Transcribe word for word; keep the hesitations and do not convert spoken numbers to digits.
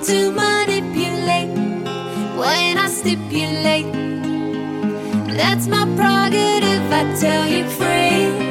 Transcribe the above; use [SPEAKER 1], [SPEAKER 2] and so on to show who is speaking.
[SPEAKER 1] to manipulate when I stipulate. That's my prerogative, I tell you free.